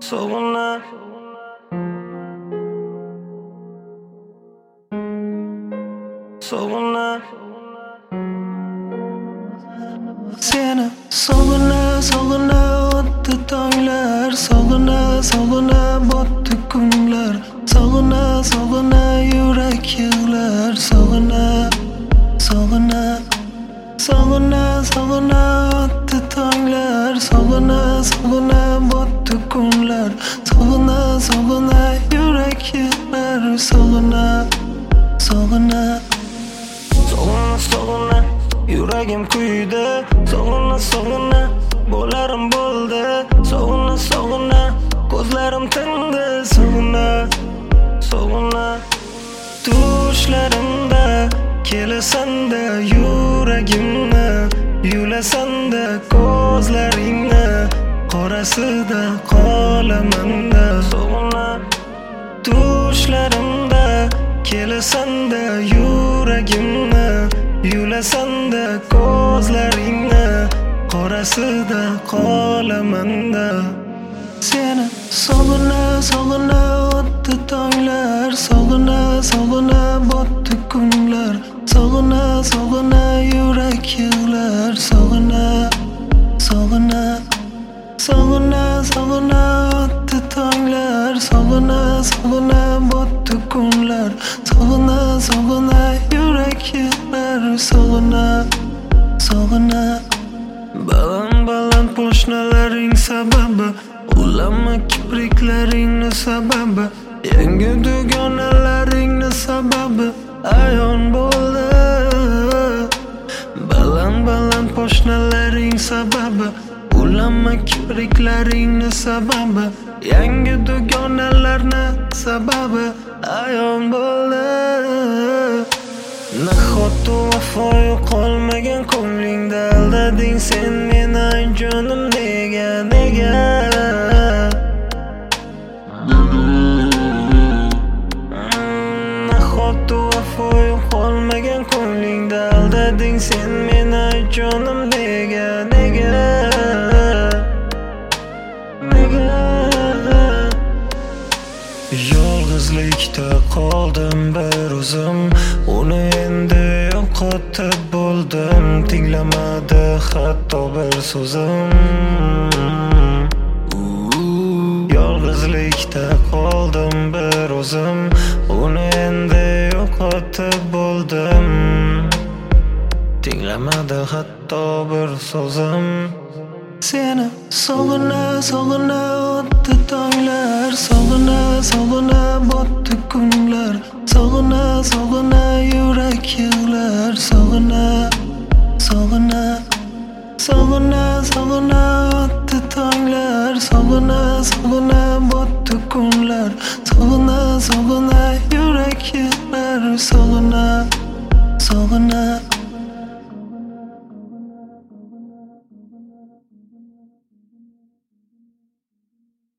sog'ina sog'ina seni sog'ina o'tdi tonglar, sog'ina botdi kunlar, sog'ina yurak yig'lar, sog'ina o'tdi tonglar, sog'ina botdi kunlar, sog'ina yurak yig'lar, sog'ina yuragim kuydi, sog'ina bo'larim bo'ldi, sog'ina ko'zlarim tindi, sog'ina tushlarimda kelasanda, yuragimni yulasanda, ko'zlaringni qorasida qolamanda, sog'ina tushlarimda kelasanda, yuragimni yulasanda, ko'zlaringni qorasida qolamanda. Seni sog'ina o'tdi tonglar, sog'ina botdi kunlar, sog'ina yurak yig'lar, sog'ina o'tdi tonglar, sog'ina botdi kunlar, sog'ina yurak yig'lar, sog'ina baland po'shnalaring sababi, ulama kipriklaringni sababi, yangi dugonalaringni sababi ayon bo'ldi. Baland po'shnalaring sababi, ulama kipriklaringni sababi, yangi dugonalarni sababi ayon bo'ldi. Nahotki vafo yo'qolmagan ko'nglingda aldading sen meni jonim, nega Nahotki vafo yo'qolmagan ko'nglingda aldading sen meni jonim, nega Yolg'izlikda qoldim bir o'zim, uni endi yo'qotib bo'ldim, tinglamadi hatto bir so'zim. Yolg'izlikda qoldim bir o'zim, uni endi yo'qotib bo'ldim, tinglamadi hatto bir so'zim. Seni sog'ina o'tdi tonglar, sog'ina botdi kunlar, sog'ina yurak yig'lar, sog'ina o'tdi tonglar, sog'ina botdi kunlar, sog'ina yurak yig'lar, sog'ina